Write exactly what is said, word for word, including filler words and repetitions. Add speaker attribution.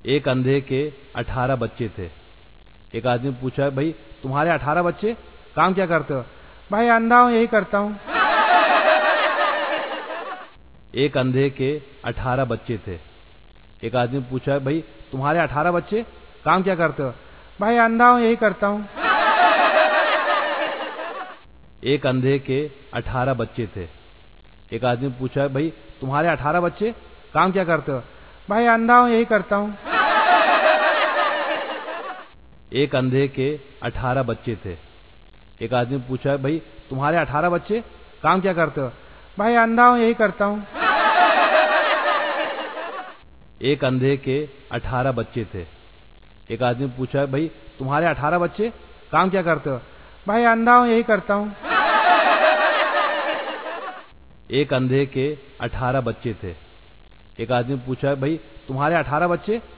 Speaker 1: एक अंधे के अठारह बच्चे थे। एक आदमी पूछा, भाई तुम्हारे अठारह बच्चे, काम क्या करते हो? भाई अंधा हूं, यही करता हूं। एक अंधे के अठारह बच्चे थे। एक आदमी पूछा, भाई तुम्हारे अठारह बच्चे, काम क्या करते हो? भाई अंधा हूं, यही करता हूं। एक अंधे के अठारह बच्चे थे। एक आदमी पूछा, भाई तुम्हारे अठारह बच्चे, काम क्या करते हो? भाई अंधा हूं, यही करता हूं। एक अंधे के अठारह बच्चे थे। एक आदमी पूछा, भाई तुम्हारे अठारह बच्चे, काम क्या करते हो? भाई अंधा हूं, यही करता हूं। एक अंधे के अठारह बच्चे थे। एक आदमी पूछा, भाई तुम्हारे अठारह बच्चे, काम क्या करते हो? भाई अंधा हूं, यही करता हूं। एक अंधे के अठारह बच्चे थे। एक आदमी पूछा, भाई तुम्हारे अठारह बच्चे,